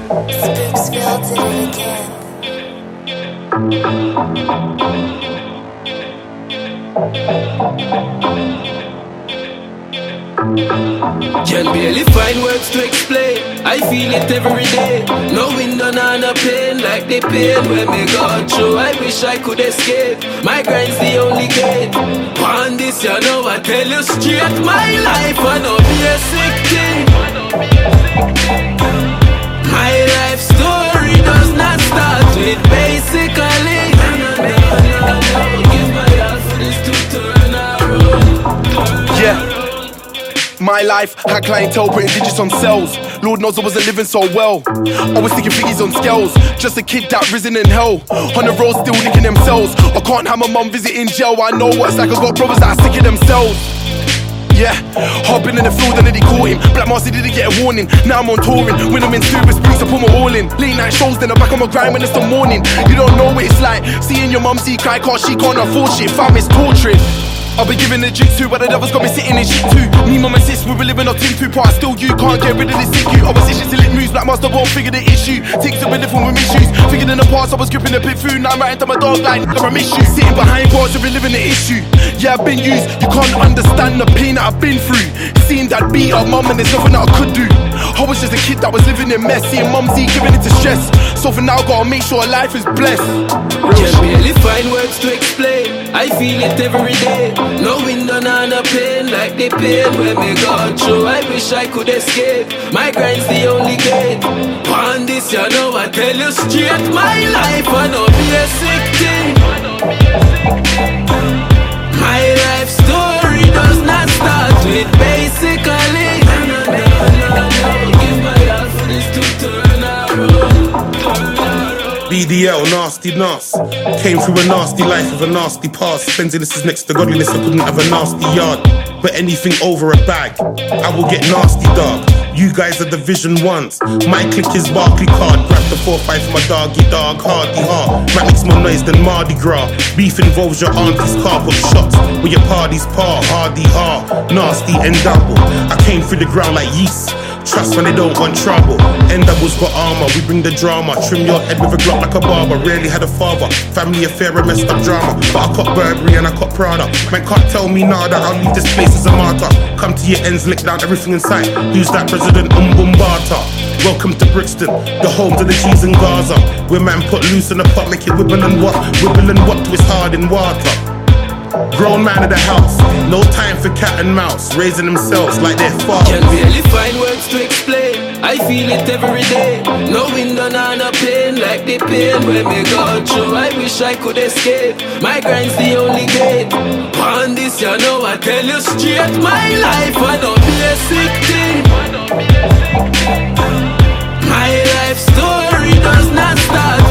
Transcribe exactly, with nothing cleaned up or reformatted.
Spooksville did it again. Can barely find words to explain. I feel it every day. No window, none of pain. Like the pain when me go through. I wish I could escape. My grind's the only gate. On this, you know I tell you straight. My life, I know be a sick thing. My life story does not start with basically. Give my heart for this to turn around. Yeah. My life had clientele putting digits on cells. Lord knows I wasn't living so well. I was sticking figgies on scales. Just a kid that risen in hell. On the road still licking themselves. I can't have my mum visit in jail. I know what it's like. I got brothers that are sick of themselves. Yeah, hopping in the field and then they caught him. Black Marcy didn't get a warning. Now I'm on touring. When I'm in Super Spooks, I put my all in. Late night shows, then I'm back on my grind when it's the morning. You don't know what it's like seeing your mum see cry cause she can't afford shit. Fam, it's torturing. I've been giving the jigs too, but the devil's got me sitting in shit too. Me, mum and sis, we were living on team two parts. Still you can't get rid of this sick you. Opposition till it moves, Black Master won't figure the issue. Things have been different with issues. Figured in the past, I was gripping a bit food. Now I'm writing to my dog like, I miss you. Sitting behind bars and reliving the issue. Yeah, I've been used, you can't understand the pain that I've been through. Seeing dad beat up mum and there's nothing that I could do. I was just a kid that was living in mess. Seeing mumsy giving it to stress. So for now, gotta make sure life is blessed. Can barely find words to explain. I feel it every day. No window, none of pain. Like the pain when me go through. I wish I could escape. My grind's the only gate. On this, you know I tell you straight. My life, I know be a sick thing. My life story does not start with basically. Give my heart for this to turn around. B D L, nasty nas. Came through a nasty life with a nasty past. Cleanliness is next to godliness, I couldn't have a nasty yard. But anything over a bag, I will get nasty, dog. You guys are division ones. My click is Barclay card. Grab the four five for my doggy dog, hardy hard. That makes more noise than Mardi Gras. Beef involves your auntie's car, but shots with your party's paw. Hardy hard, nasty and double. I came through the ground like yeast. Trust when they don't want trouble. N doubles got armor, we bring the drama. Trim your head with a Glock like a barber. Rarely had a father. Family affair, a messed up drama. But I caught Burberry and I caught Prada. Man can't tell me now that I'll leave this place as a martyr. Come to your ends, lick down everything in sight. Who's that President Umbumbata? Welcome to Brixton, the home to the cheese in Gaza. Where man put loose in the pot, make it wibble and what? Wibble and what twist hard in water. Grown man of the house, no time for cat and mouse. Raising themselves like they're fathers. Can barely find words to explain. I feel it every day. No window, none of pain. Like the pain when me go through. I wish I could escape. My grind's the only gate. On this, you know I tell you straight. My life, I don't be a sick thing. My life story does not start